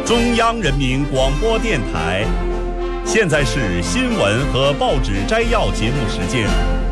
中央人民广播电台。现在是新闻和报纸摘要节目时间。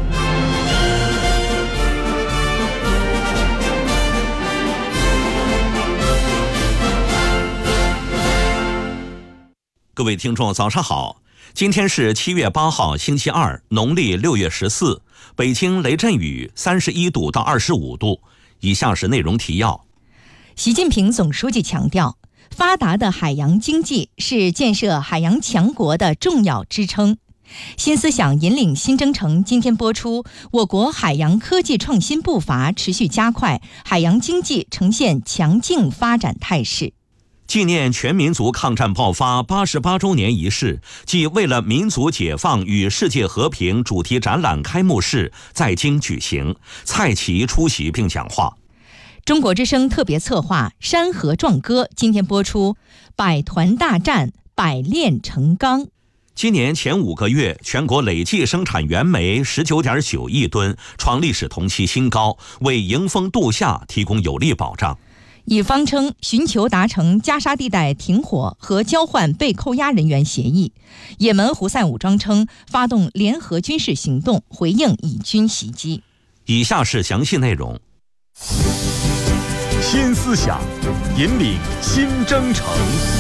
各位听众早上好，今天是7月8号星期二，农历6月14，北京雷阵雨31度到25度。以下是内容提要。 习近平总书记强调，发达的海洋经济是建设海洋强国的重要支撑。新思想引领新征程今天播出，我国海洋科技创新步伐持续加快，海洋经济呈现强劲发展态势。 纪念全民族抗战爆发88周年仪式暨为了民族解放与世界和平主题展览开幕式在京举行，蔡奇出席并讲话。 中国之声特别策划《山河壮歌》今天播出，百团大战，百炼成钢。 今年前5个月，全国累计生产原煤19.9亿吨，创历史同期新高，为迎风度夏提供有力保障。 以方称寻求达成加沙地带停火和交换被扣押人员协议。也门胡塞武装称发动联合军事行动，回应以军袭击。 以下是详细内容。 新思想引领新征程。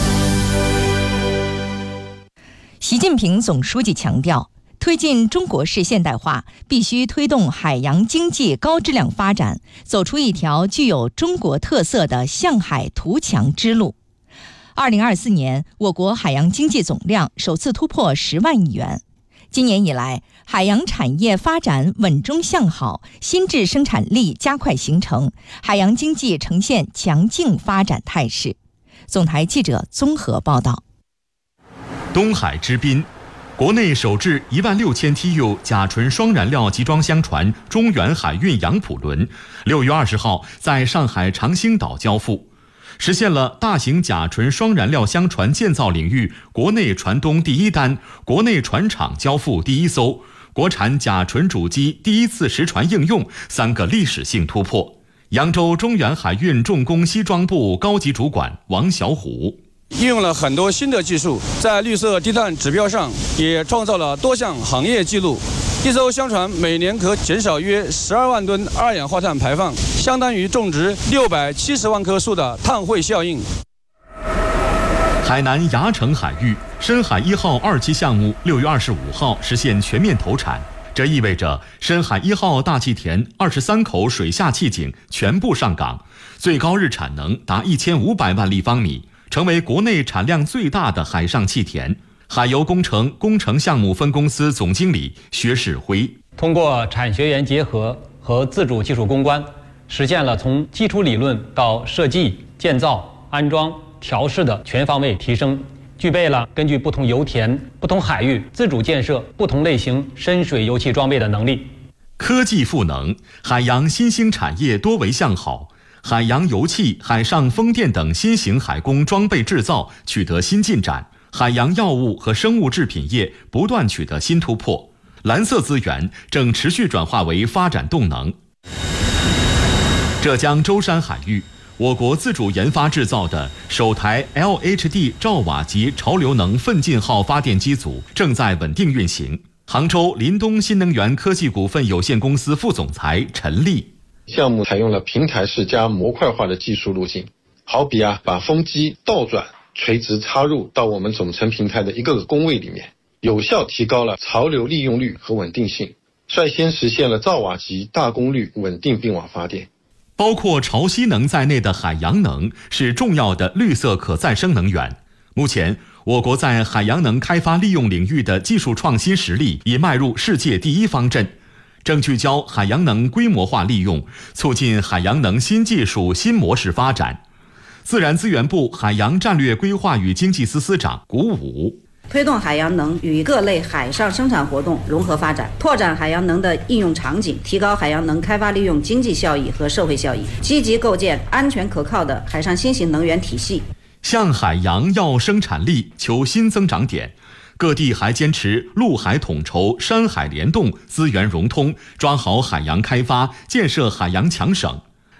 习近平总书记强调，推进中国式现代化，必须推动海洋经济高质量发展，走出一条具有中国特色的向海图强之路。2024年，我国海洋经济总量首次突破10万亿元。今年以来，海洋产业发展稳中向好，新质生产力加快形成，海洋经济呈现强劲发展态势。总台记者综合报道。 东海之滨，国内首制16000 TU 甲醇双燃料集装箱船中远海运杨浦轮6月20号在上海长兴岛交付，实现了大型甲醇双燃料箱船建造领域国内船东第一单、国内船厂交付第1艘、国产甲醇主机第1次实船应用3个历史性突破。扬州中远海运重工西装部高级主管王小虎。 应用了很多新的技术，在绿色低碳指标上也创造了多项行业纪录。一艘箱船每年可减少约12万吨二氧化碳排放，相当于种植670万棵树的碳汇效应。 海南芽城海域深海1号2期项目6月25号实现全面投产，这意味着深海1号大气田23口水下气井全部上岗，最高日产能达1500万立方米，成为国内产量最大的海上气田。海油工程项目分公司总经理薛世辉， 通过产学研结合和自主技术攻关，实现了从基础理论到设计、建造、安装、调试的全方位提升，具备了根据不同油田、不同海域自主建设不同类型深水油气装备的能力。 科技赋能，海洋新兴产业多为向好。海洋油气、海上风电等新型海工装备制造取得新进展，海洋药物和生物制品业不断取得新突破，蓝色资源正持续转化为发展动能。浙江舟山海域，我国自主研发制造的首台 LHD 兆瓦级潮流能奋进号发电机组正在稳定运行。杭州林东新能源科技股份有限公司副总裁陈丽， 项目采用了平台式加模块化的技术路径，好比把风机倒转垂直插入到我们总成平台的一个个工位里面，有效提高了潮流利用率和稳定性，率先实现了兆瓦级大功率稳定并网发电。 包括潮汐能在内的海洋能是重要的绿色可再生能源。目前我国在海洋能开发利用领域的技术创新实力已迈入世界第一方阵，正聚焦海洋能规模化利用，促进海洋能新技术新模式发展。自然资源部海洋战略规划与经济司司长谷武， 推动海洋能与各类海上生产活动融合发展，拓展海洋能的应用场景，提高海洋能开发利用经济效益和社会效益，积极构建安全可靠的海上新型能源体系。 向海洋要生产力，求新增长点。各地还坚持陆海统筹、山海联动、资源融通，抓好海洋开发，建设海洋强省。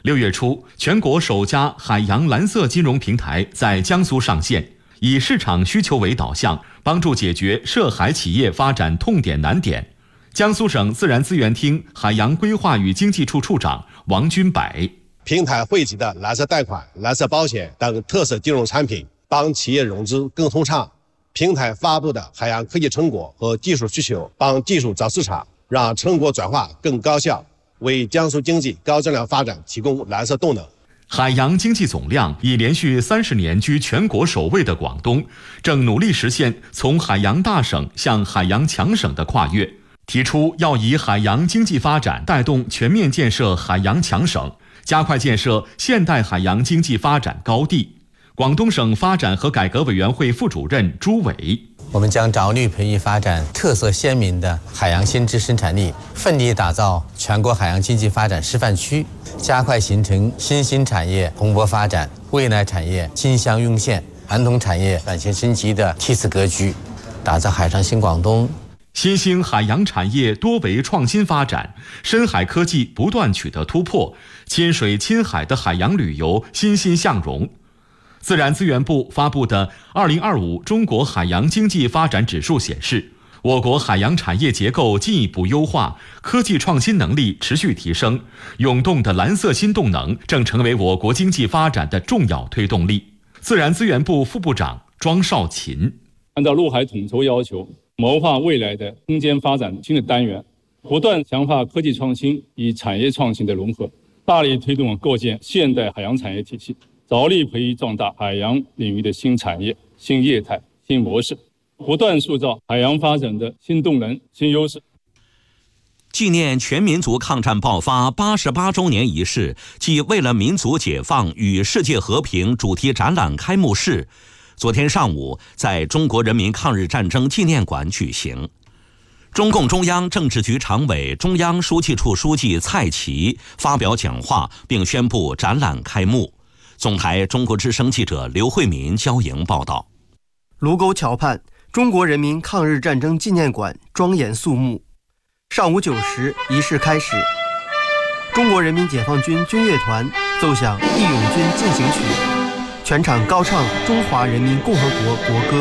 6月初，全国首家海洋蓝色金融平台在江苏上线，以市场需求为导向，帮助解决涉海企业发展痛点难点。江苏省自然资源厅海洋规划与经济处处长王军柏： 平台汇集的蓝色贷款、蓝色保险等特色金融产品，帮企业融资更通畅。平台发布的海洋科技成果和技术需求，帮技术找市场，让成果转化更高效，为江苏经济高质量发展提供蓝色动能。 海洋经济总量已连续30年居全国首位的广东，正努力实现从海洋大省向海洋强省的跨越，提出要以海洋经济发展带动全面建设海洋强省，加快建设现代海洋经济发展高地。广东省发展和改革委员会副主任朱伟： 我们将着力培育发展特色鲜明的海洋新知生产力，奋力打造全国海洋经济发展示范区，加快形成新兴产业蓬勃发展、未来产业竞相涌现、传统产业转型升级的梯次格局，打造海上新广东。 新兴海洋产业多维创新发展，深海科技不断取得突破，亲水亲海的海洋旅游欣欣向荣。自然资源部发布的2025中国海洋经济发展指数显示，我国海洋产业结构进一步优化，科技创新能力持续提升，涌动的蓝色新动能正成为我国经济发展的重要推动力。自然资源部副部长庄少勤： 按照陆海统筹要求，谋划未来的空间发展新的单元，不断强化科技创新与产业创新的融合，大力推动构建现代海洋产业体系，着力培育壮大海洋领域的新产业、新业态、新模式，不断塑造海洋发展的新动能、新优势。 纪念全民族抗战爆发88周年仪式暨为了民族解放与世界和平主题展览开幕式，昨天上午在中国人民抗日战争纪念馆举行。中共中央政治局常委、中央书记处书记蔡奇发表讲话，并宣布展览开幕。总台中国之声记者刘慧民交营报道。 卢沟桥畔，中国人民抗日战争纪念馆庄严肃穆。上午9时，仪式开始。中国人民解放军军乐团奏响《义勇军进行曲》，全场高唱中华人民共和国国歌。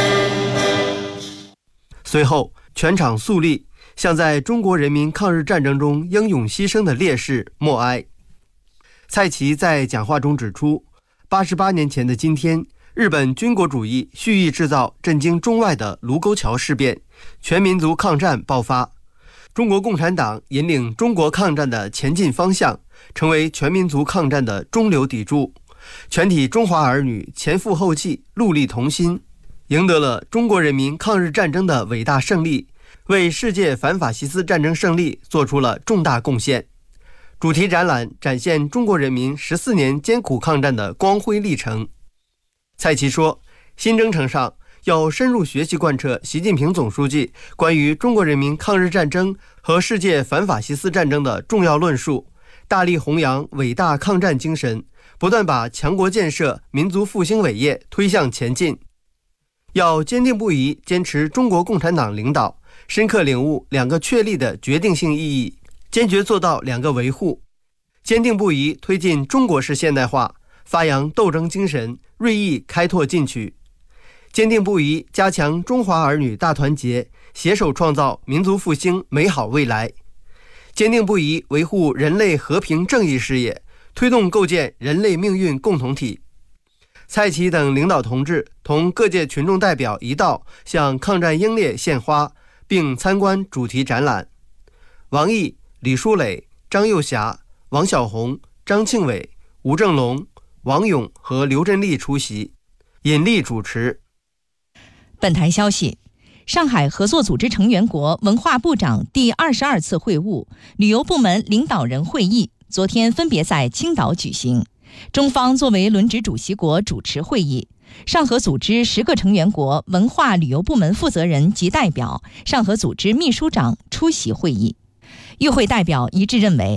随后，全场肃立，向在中国人民抗日战争中英勇牺牲的烈士默哀。蔡奇在讲话中指出，88年前的今天，日本军国主义蓄意制造震惊中外的卢沟桥事变，全民族抗战爆发。中国共产党引领中国抗战的前进方向，成为全民族抗战的中流砥柱。全体中华儿女前赴后继，戮力同心，赢得了中国人民抗日战争的伟大胜利，为世界反法西斯战争胜利做出了重大贡献。主题展览展现中国人民14年艰苦抗战的光辉历程。蔡奇说，新征程上要深入学习贯彻习近平总书记关于中国人民抗日战争和世界反法西斯战争的重要论述，大力弘扬伟大抗战精神，不断把强国建设、民族复兴伟业推向前进。要坚定不移坚持中国共产党领导，深刻领悟2个确立的决定性意义，坚决做到2个维护，坚定不移推进中国式现代化，发扬斗争精神，锐意开拓进取，坚定不移加强中华儿女大团结，携手创造民族复兴美好未来，坚定不移维护人类和平正义事业，推动构建人类命运共同体。蔡奇等领导同志同各界群众代表一道向抗战英烈献花，并参观主题展览。王毅、李书磊、张又侠、王小红、张庆伟、吴正龙、王勇和刘振利出席，尹力主持。 本台消息，上海合作组织成员国文化部长第22次会晤、旅游部门领导人会议昨天分别在青岛举行。中方作为轮值主席国主持会议，上合组织10个成员国文化旅游部门负责人及代表、上合组织秘书长出席会议。与会代表一致认为，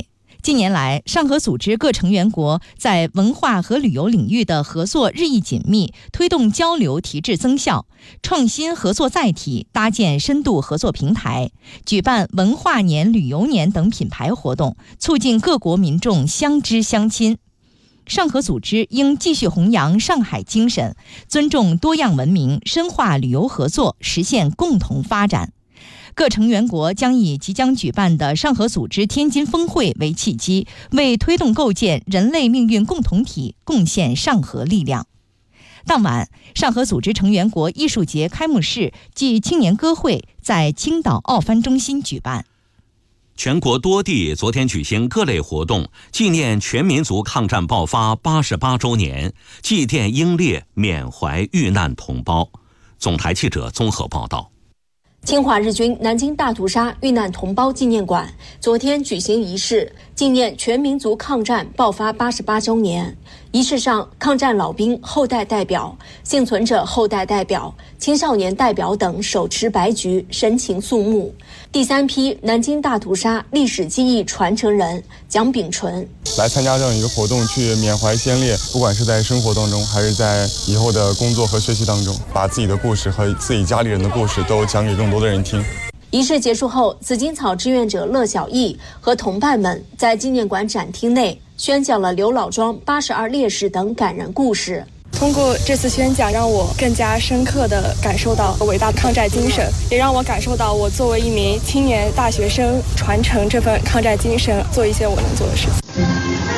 近年来，上合组织各成员国在文化和旅游领域的合作日益紧密，推动交流提质增效，创新合作载体，搭建深度合作平台，举办文化年、旅游年等品牌活动，促进各国民众相知相亲。上合组织应继续弘扬上海精神，尊重多样文明，深化旅游合作，实现共同发展。各成员国将以即将举办的上合组织天津峰会为契机，为推动构建人类命运共同体贡献上合力量。当晚，上合组织成员国艺术节开幕式暨青年歌会在青岛奥帆中心举办。 全国多地昨天举行各类活动，纪念全民族抗战爆发88周年，祭奠英烈，缅怀遇难同胞。总台记者综合报道。 侵华日军南京大屠杀遇难同胞纪念馆昨天举行仪式，纪念全民族抗战爆发88周年。仪式上，抗战老兵后代代表、幸存者后代代表、青少年代表等手持白菊，神情肃穆。第3批南京大屠杀历史记忆传承人蒋炳纯来参加这样一个活动，去缅怀先烈，不管是在生活当中，还是在以后的工作和学习当中，把自己的故事和自己家里人的故事都讲给更多的人听。 仪式结束后，紫荆草志愿者乐小艺和同伴们在纪念馆展厅内宣讲了刘老庄82烈士等感人故事。 通过这次宣讲，让我更加深刻地感受到伟大的抗战精神，也让我感受到我作为一名青年大学生，传承这份抗战精神，做一些我能做的事情。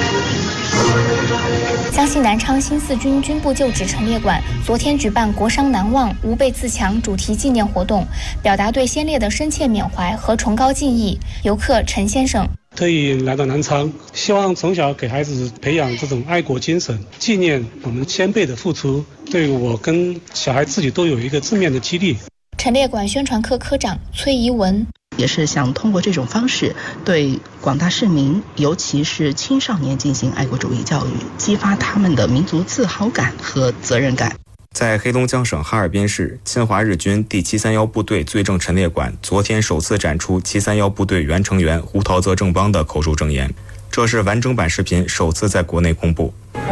江西南昌新四军军部旧址陈列馆昨天举办国殇难忘、吾辈自强主题纪念活动，表达对先烈的深切缅怀和崇高敬意。游客陈先生特意来到南昌，希望从小给孩子培养这种爱国精神，纪念我们先辈的付出，对我跟小孩自己都有一个正面的激励。 陈列馆宣传科科长崔怡文也是想通过这种方式对广大市民，尤其是青少年进行爱国主义教育，激发他们的民族自豪感和责任感。 在黑龙江省哈尔滨市侵华日军第731部队罪证陈列馆昨天首次展出731部队原成员胡桃泽正邦的口述证言，这是完整版视频首次在国内公布。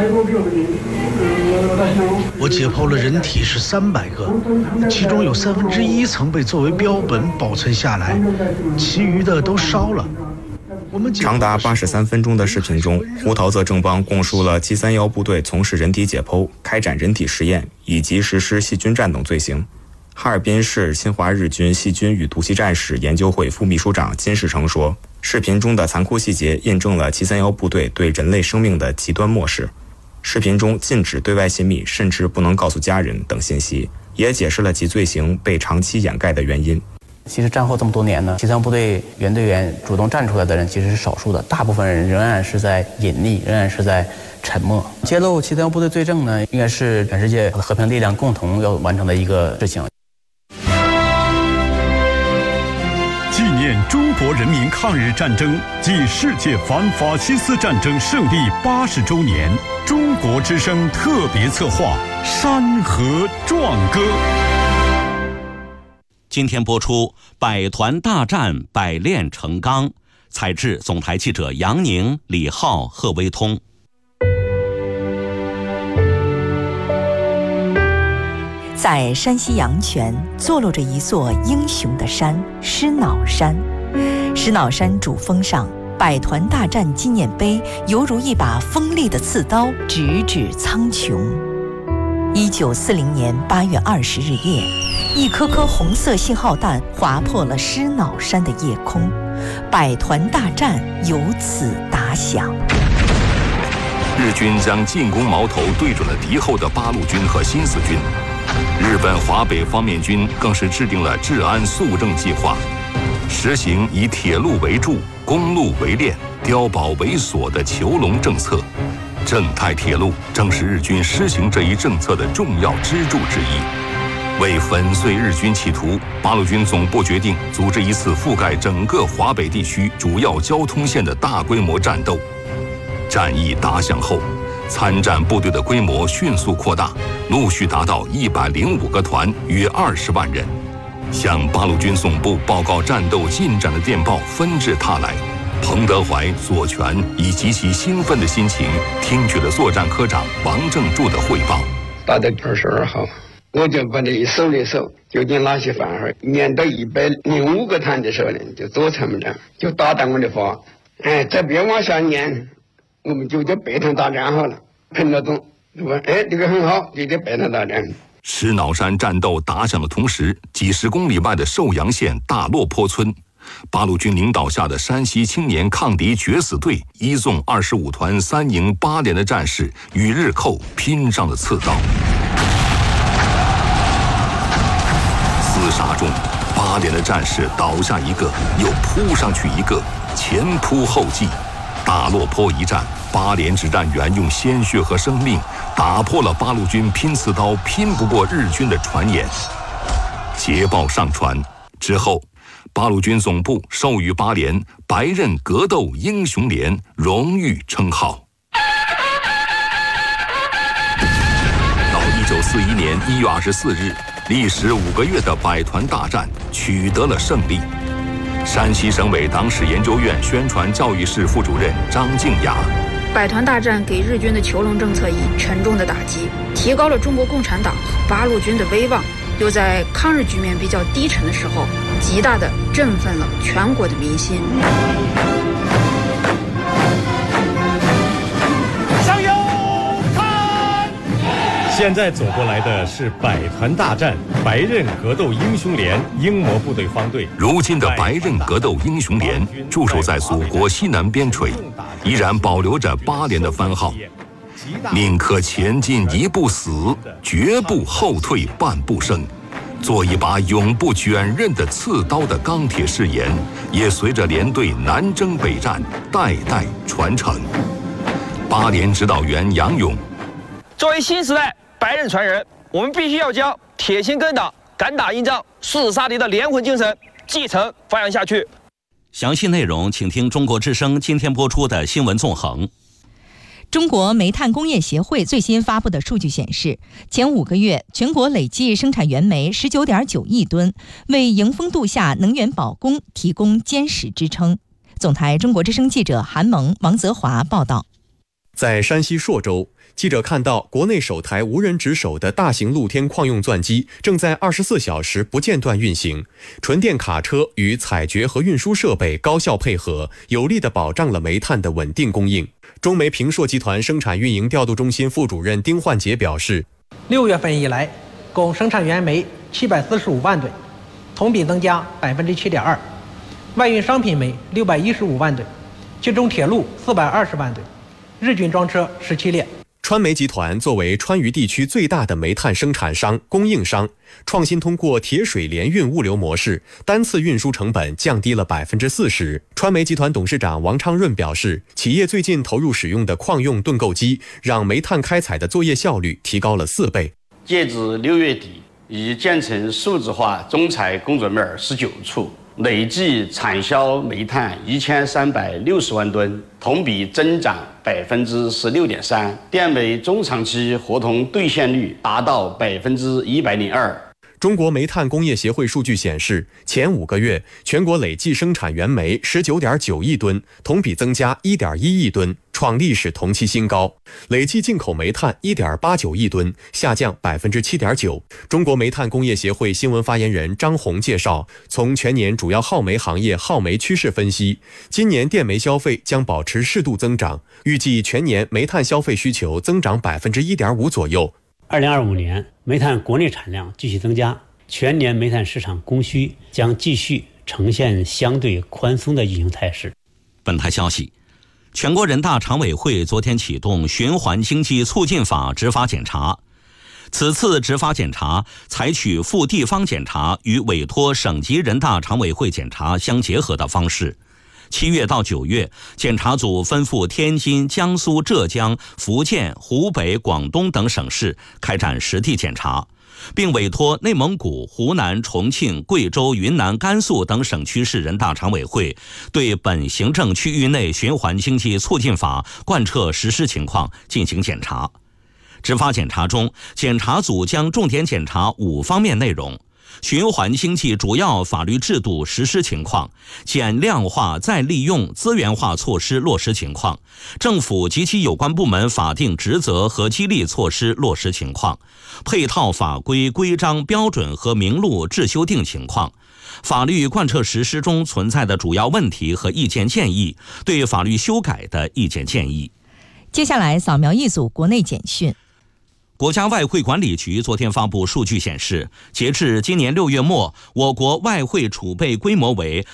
我解剖了人体是300个，其中有1/3曾被作为标本保存下来，其余的都烧了。 长达83分钟的视频中，胡桃泽正邦供述了731部队从事人体解剖、开展人体实验以及实施细菌战等罪行。哈尔滨市侵华日军细菌与毒气战史研究会副秘书长金世成说，视频中的残酷细节印证了731部队对人类生命的极端漠视。视频中禁止对外泄密，甚至不能告诉家人等信息，也解释了其罪行被长期掩盖的原因。 其实战后这么多年呢，731部队原队员主动站出来的人其实是少数的，大部分人仍然是在隐匿，仍然是在沉默。揭露731部队罪证呢，应该是全世界和平力量共同要完成的一个事情。 纪念中国人民抗日战争暨世界反法西斯战争胜利80周年，中国之声特别策划《山河壮歌》。 今天播出《百团大战，百炼成钢》，采制总台记者杨宁、李浩、贺威通。 在山西阳泉坐落着一座英雄的山——狮脑山。狮脑山主峰上，百团大战纪念碑犹如一把锋利的刺刀，直指苍穹。1940年8月20日夜，一颗颗红色信号弹划破了狮脑山的夜空，百团大战由此打响。 日军将进攻矛头对准了敌后的八路军和新四军，日本华北方面军更是制定了治安肃正计划，实行以铁路为柱、公路为链、碉堡为锁的囚笼政策。正太铁路正是日军施行这一政策的重要支柱之一。为粉碎日军企图，八路军总部决定组织一次覆盖整个华北地区主要交通线的大规模战斗。战役打响后，参战部队的规模迅速扩大，陆续达到105个团，约20万人。向八路军总部报告战斗进展的电报纷至沓来， 彭德怀、左权以极其兴奋的心情听取了作战科长王正柱的汇报。 打到22号，我就把这一搜了搜，究竟哪些范围，面对105个团的时候呢，就左参谋长就打断我的话，再别往下念，我们就叫北塘大战好了。彭老总说，这个很好，就叫北塘大战。 石脑山战斗打响的同时，几十公里外的寿阳县大落坡村，八路军领导下的山西青年抗敌决死队一纵25团3营8连的战士与日寇拼上了刺刀。厮杀中，8连的战士倒下一个，又扑上去一个，前仆后继。大落坡一战，8连指战员用鲜血和生命打破了八路军拼刺刀拼不过日军的传言。捷报上传之后，八路军总部授予8连白刃格斗英雄连荣誉称号。到1941年1月24日，历时5个月的百团大战取得了胜利。山西省委党史研究院宣传教育室副主任张静雅： 百团大战给日军的囚笼政策以沉重的打击，提高了中国共产党和八路军的威望，又在抗日局面比较低沉的时候，极大地振奋了全国的民心。 向右看！现在走过来的是百团大战白刃格斗英雄连英模部队方队。 如今的白刃格斗英雄连驻守在祖国西南边陲，依然保留着8连的番号。宁可前进一步死，绝不后退半步生。做一把永不卷刃的刺刀的钢铁誓言，也随着连队南征北战代代传承。8连指导员杨勇： 作为新时代白刃传人，我们必须要将铁心跟党、敢打硬仗、誓死杀敌的连魂精神继承发扬下去。 详细内容请听中国之声今天播出的新闻纵横。 中国煤炭工业协会最新发布的数据显示，前5个月全国累计生产原煤 19.9 亿吨，为迎峰度夏能源保供提供坚实支撑。总台中国之声记者韩萌、王泽华报道。 在山西朔州，记者看到国内首台无人值守的大型露天矿用钻机正在24小时不间断运行，纯电卡车与采掘和运输设备高效配合，有力地保障了煤炭的稳定供应。中煤平朔集团生产运营调度中心副主任丁焕杰表示 ，6月份以来，共生产原煤745万吨，同比增加7.2%，外运商品煤615万吨，其中铁路420万吨，日均装车17列。 川煤集团作为川渝地区最大的煤炭生产商、供应商，创新通过铁水联运物流模式，单次运输成本降低了40%。川煤集团董事长王昌润表示，企业最近投入使用的矿用盾构机，让煤炭开采的作业效率提高了4倍。 截至6月底，已建成数字化中采工作面19处。累计产销煤炭1360万吨，同比增长16.3%，电煤中长期合同兑现率达到102%。 中国煤炭工业协会数据显示，前5个月全国累计生产原煤 19.9 亿吨，同比增加 1.1 亿吨，创历史同期新高。累计进口煤炭 1.89 亿吨，下降 7.9%。中国煤炭工业协会新闻发言人张红介绍，从全年主要耗煤行业耗煤趋势分析，今年电煤消费将保持适度增长，预计全年煤炭消费需求增长 1.5% 左右。 2025年煤炭国内产量继续增加，全年煤炭市场供需将继续呈现相对宽松的运行态势。 本台消息，全国人大常委会昨天启动循环经济促进法执法检查。此次执法检查采取赴地方检查与委托省级人大常委会检查相结合的方式。7月到9月，检查组分赴天津、江苏、浙江、福建、湖北、广东等省市开展实地检查，并委托内蒙古、湖南、重庆、贵州、云南、甘肃等省区市人大常委会对本行政区域内循环经济促进法贯彻实施情况进行检查。执法检查中，检查组将重点检查5方面内容： 循环经济主要法律制度实施情况、减量化再利用资源化措施落实情况、政府及其有关部门法定职责和激励措施落实情况、配套法规规章标准和名录制修订情况、法律贯彻实施中存在的主要问题和意见建议，对法律修改的意见建议。 接下来扫描一组国内简讯。 国家外汇管理局昨天发布数据显示，截至今年6月末，我国外汇储备规模为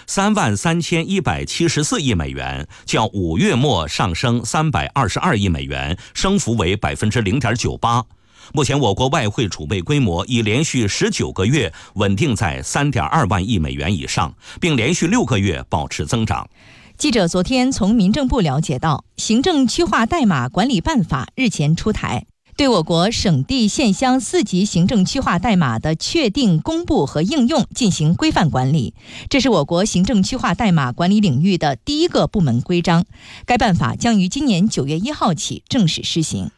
33174亿美元，较5月末上升322亿美元，升幅为0.98%。目前我国外汇储备规模已连续19个月稳定在3.2万亿美元以上，并连续6个月保持增长。 记者昨天从民政部了解到，行政区划代码管理办法日前出台，对我国省地县乡4级行政区划代码的确定、公布和应用进行规范管理，这是我国行政区划代码管理领域的第一个部门规章。该办法将于今年9月1号起正式施行。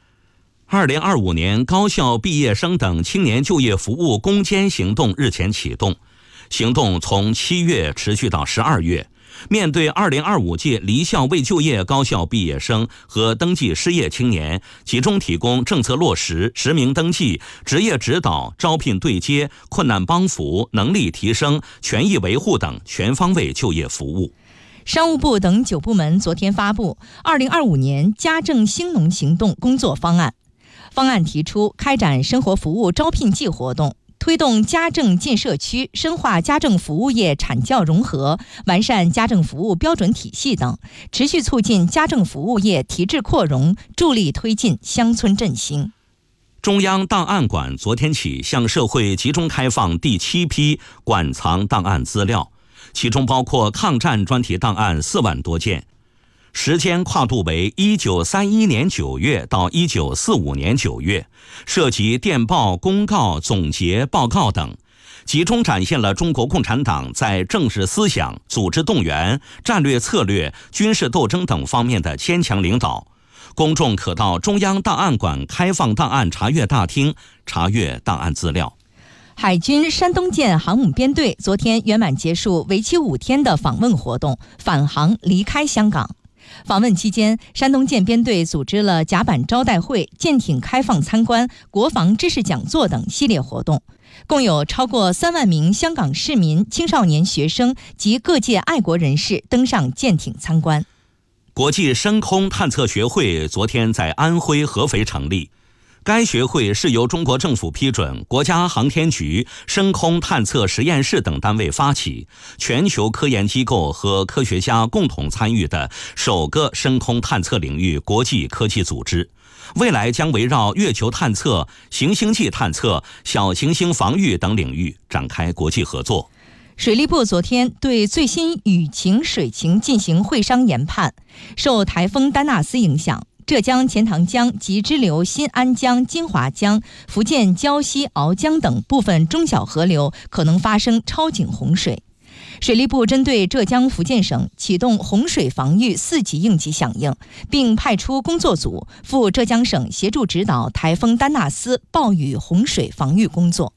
2025年高校毕业生等青年就业服务攻坚行动日前启动，行动从7月持续到12月。面对2025届离校未就业高校毕业生和登记失业青年，集中提供政策落实、实名登记、职业指导、招聘对接、困难帮扶、能力提升、权益维护等全方位就业服务。 商务部等9部门昨天发布2025年家政兴农行动工作方案。方案提出开展生活服务招聘季活动，推动家政进社区，深化家政服务业产教融合，完善家政服务标准体系等，持续促进家政服务业提质扩容，助力推进乡村振兴。 中央档案馆昨天起向社会集中开放第7批馆藏档案资料，其中包括抗战专题档案4万多件，时间跨度为1931年9月到1945年9月，涉及电报、公告、总结、报告等，集中展现了中国共产党在政治思想、组织动员、战略策略、军事斗争等方面的坚强领导。公众可到中央档案馆开放档案查阅大厅查阅档案资料。 海军山东舰航母编队昨天圆满结束为期5天的访问活动，返航离开香港。访问期间，山东舰编队组织了甲板招待会、舰艇开放参观、国防知识讲座等系列活动，共有超过3万名香港市民、青少年学生及各界爱国人士登上舰艇参观。 国际深空探测学会昨天在安徽合肥成立，该学会是由中国政府批准、国家航天局、深空探测实验室等单位发起，全球科研机构和科学家共同参与的首个深空探测领域国际科技组织。未来将围绕月球探测、行星际探测、小行星防御等领域展开国际合作。 水利部昨天对最新雨情、水情进行会商研判。受台风丹纳斯影响，浙江钱塘江及支流新安江、金华江、福建胶西鳌江等部分中小河流可能发生超警洪水。水利部针对浙江、福建省启动洪水防御4级应急响应，并派出工作组赴浙江省协助指导台风丹纳斯暴雨洪水防御工作。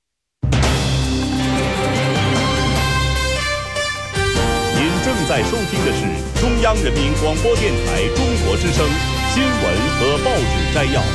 您正在收听的是中央人民广播电台中国之声新闻和报纸摘要。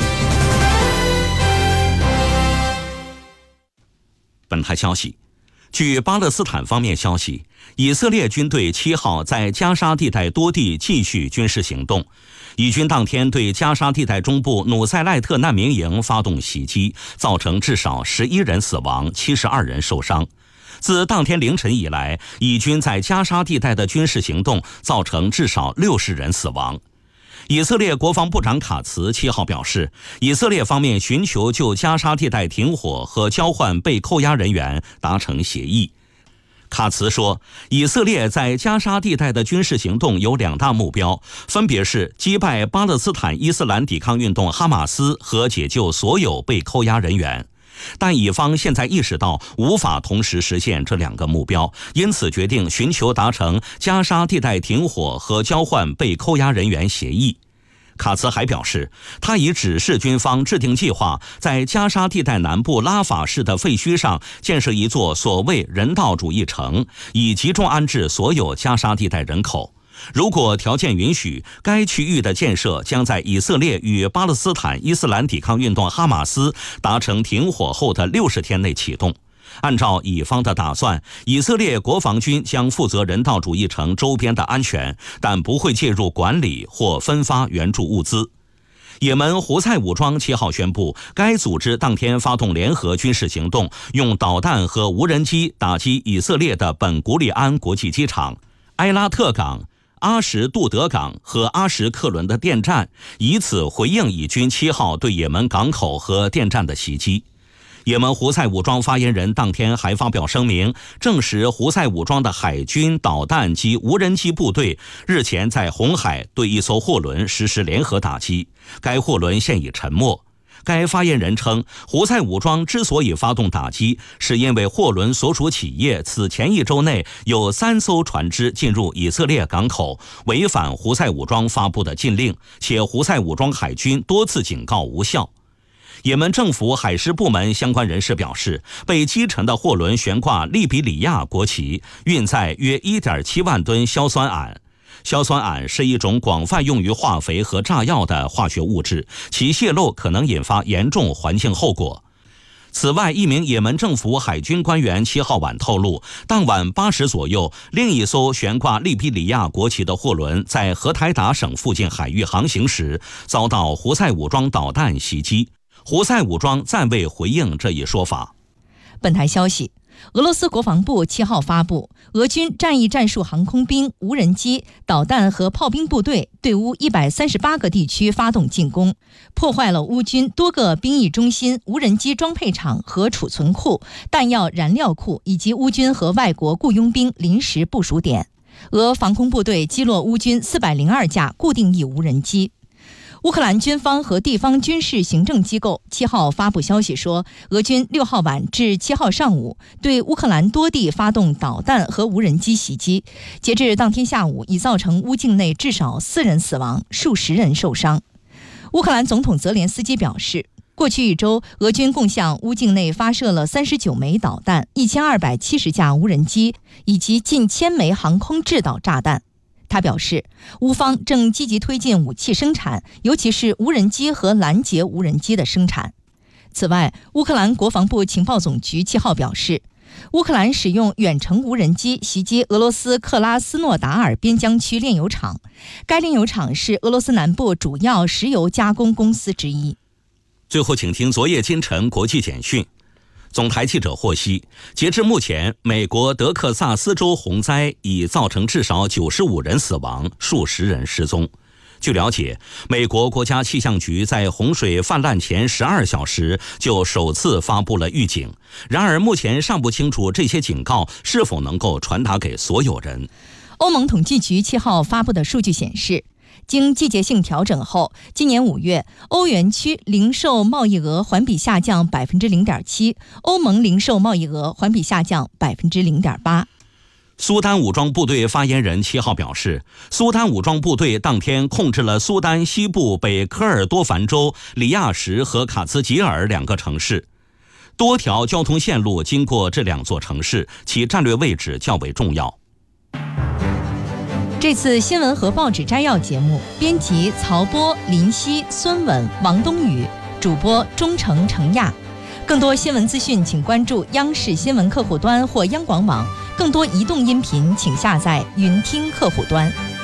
本台消息，据巴勒斯坦方面消息，以色列军队7号在加沙地带多地继续军事行动。以军当天对加沙地带中部努塞赖特难民营发动袭击，造成至少11人死亡，72人受伤。自当天凌晨以来，以军在加沙地带的军事行动造成至少60人死亡。以色列国防部长卡茨7号表示，以色列方面寻求就加沙地带停火和交换被扣押人员达成协议。卡茨说，以色列在加沙地带的军事行动有2大目标，分别是击败巴勒斯坦伊斯兰抵抗运动哈马斯和解救所有被扣押人员。但以方现在意识到无法同时实现这2个目标，因此决定寻求达成加沙地带停火和交换被扣押人员协议。 卡茨还表示，他已指示军方制定计划，在加沙地带南部拉法市的废墟上建设一座所谓人道主义城，以集中安置所有加沙地带人口。如果条件允许，该区域的建设将在以色列与巴勒斯坦伊斯兰抵抗运动哈马斯达成停火后的60天内启动。按照以方的打算，以色列国防军将负责人道主义城周边的安全，但不会介入管理或分发援助物资。也门胡塞武装7号宣布，该组织当天发动联合军事行动，用导弹和无人机打击以色列的本古里安国际机场、埃拉特港、阿什杜德港和阿什克伦的电站，以此回应以军7号对也门港口和电站的袭击。也门胡塞武装发言人当天还发表声明，证实胡塞武装的海军、导弹及无人机部队日前在红海对一艘货轮实施联合打击，该货轮现已沉没。该发言人称，胡塞武装之所以发动打击，是因为货轮所属企业此前1周内有3艘船只进入以色列港口，违反胡塞武装发布的禁令，且胡塞武装海军多次警告无效。也门政府海事部门相关人士表示，被击沉的货轮悬挂利比里亚国旗，运载约 1.7 万吨硝酸铵。硝酸铵是一种广泛用于化肥和炸药的化学物质，其泄漏可能引发严重环境后果。此外，一名也门政府海军官员7号晚透露，当晚8时左右，另一艘悬挂利比里亚国旗的货轮在荷台达省附近海域航行时，遭到胡塞武装导弹袭击。胡塞武装暂未回应这一说法。 本台消息，俄罗斯国防部7号发布，俄军战役战术航空兵、无人机、导弹和炮兵部队对乌138个地区发动进攻，破坏了乌军多个兵役中心、无人机装配厂和储存库、弹药燃料库以及乌军和外国雇佣兵临时部署点。俄防空部队击落乌军402架固定翼无人机。乌克兰军方和地方军事行政机构7号发布消息说，俄军6号晚至7号上午对乌克兰多地发动导弹和无人机袭击，截至当天下午已造成乌境内至少4人死亡，数十人受伤。乌克兰总统泽连斯基表示，过去1周，俄军共向乌境内发射了39枚导弹、1270架无人机以及近1000枚航空制导炸弹。他表示，乌方正积极推进武器生产，尤其是无人机和拦截无人机的生产。此外，乌克兰国防部情报总局7号表示，乌克兰使用远程无人机袭击俄罗斯克拉斯诺达尔边疆区炼油厂，该炼油厂是俄罗斯南部主要石油加工公司之一。 最后，请听昨夜今晨国际简讯。总台记者获悉，截至目前，美国德克萨斯州洪灾已造成至少95人死亡，数十人失踪。据了解，美国国家气象局在洪水泛滥前12小时就首次发布了预警，然而目前尚不清楚这些警告是否能够传达给所有人。 欧盟统计局7号发布的数据显示，经季节性调整后，今年5月，欧元区零售贸易额环比下降 0.7%， 欧盟零售贸易额环比下降 0.8%。 苏丹武装部队发言人7号表示，苏丹武装部队当天控制了苏丹西部北科尔多凡州里亚什和卡兹吉尔2个城市，多条交通线路经过这2座城市，其战略位置较为重要。 这次新闻和报纸摘要节目，编辑曹波、林夕、孙稳、王冬雨，主播钟诚、程亚。更多新闻资讯，请关注央视新闻客户端或央广网。更多移动音频，请下载云听客户端。